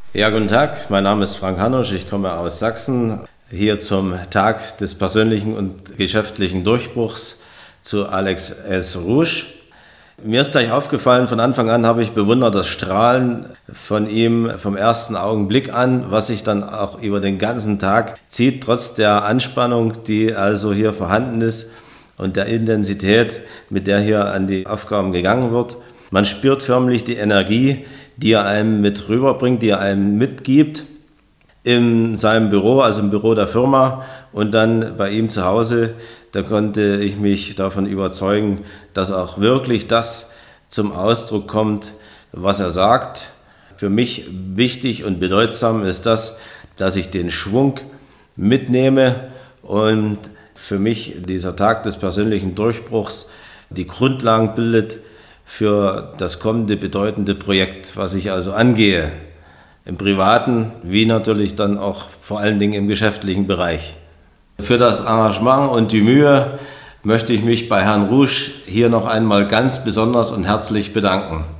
Ja, guten Tag, mein Name ist Frank Hanusch, ich komme aus Sachsen, hier zum Tag des persönlichen und geschäftlichen Durchbruchs zu Alex S. Rouge. Mir ist gleich aufgefallen, von Anfang an habe ich bewundert das Strahlen von ihm vom ersten Augenblick an, was sich dann auch über den ganzen Tag zieht, trotz der Anspannung, die also hier vorhanden ist und der Intensität, mit der hier an die Aufgaben gegangen wird. Man spürt förmlich die Energie, die er einem mit rüberbringt, die er einem mitgibt in seinem Büro, also im Büro der Firma und dann bei ihm zu Hause. Da konnte ich mich davon überzeugen, dass auch wirklich das zum Ausdruck kommt, was er sagt. Für mich wichtig und bedeutsam ist das, dass ich den Schwung mitnehme und für mich dieser Tag des persönlichen Durchbruchs die Grundlagen bildet für das kommende bedeutende Projekt, was ich also angehe, im privaten wie natürlich dann auch vor allen Dingen im geschäftlichen Bereich. Für das Engagement und die Mühe möchte ich mich bei Herrn Rouge hier noch einmal ganz besonders und herzlich bedanken.